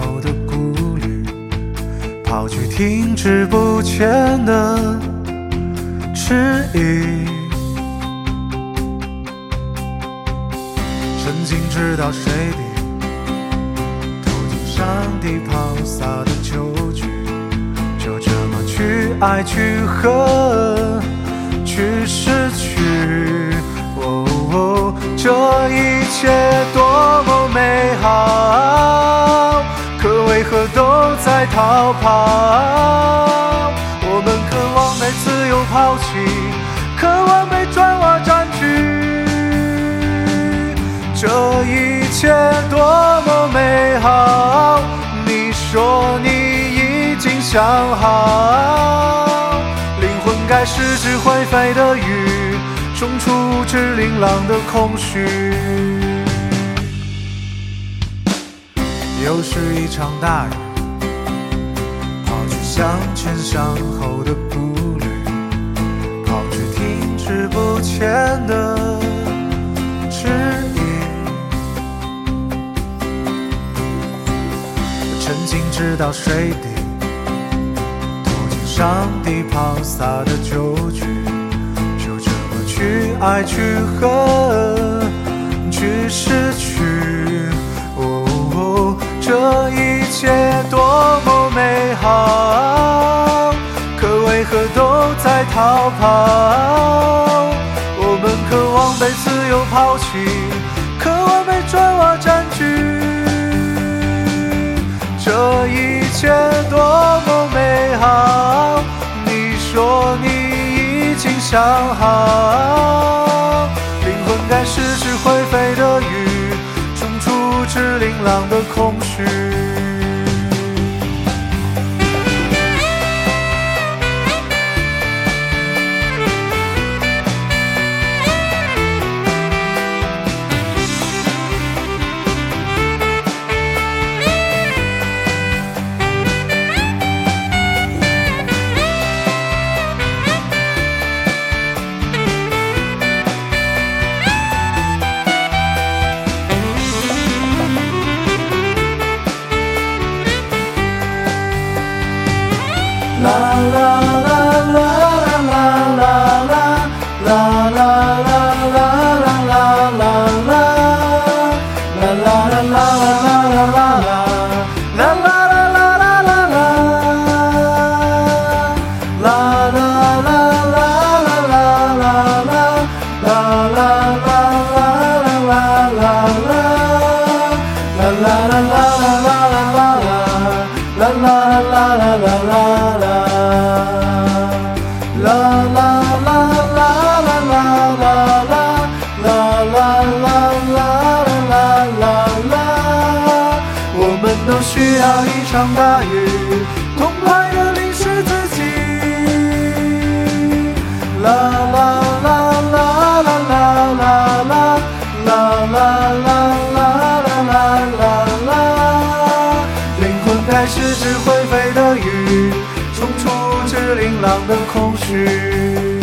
后的顾虑，抛去停滞不前的迟疑。曾经知道水底投进上帝抛洒的酒局，就这么去爱去恨去失去。这一切多么美好，可为何都在逃跑？我们渴望被自由抛弃，渴望被砖瓦占据。这一切多么美好，你说你已经想好，灵魂该是只会飞的鱼，冲出只琳琅的空虚。又是一场大雨，抛去向前向后的顾虑，抛去停滞不前的迟疑。曾经知道水底投进上帝抛洒的酒局，去爱去恨去失去。这一切多么美好，可为何都在逃跑？我们渴望被自由抛弃，渴望被砖瓦占据。这一切多么美好，你说你已经想好，灵魂该是只会飞的鱼，冲出只琳琅的空虚。啦啦啦啦啦啦啦啦啦啦都需要一场大雨，痛快地淋湿自己。啦啦啦啦啦啦啦啦啦啦啦啦啦啦，灵魂该是只会飞的鱼，冲出只琳琅的空虚。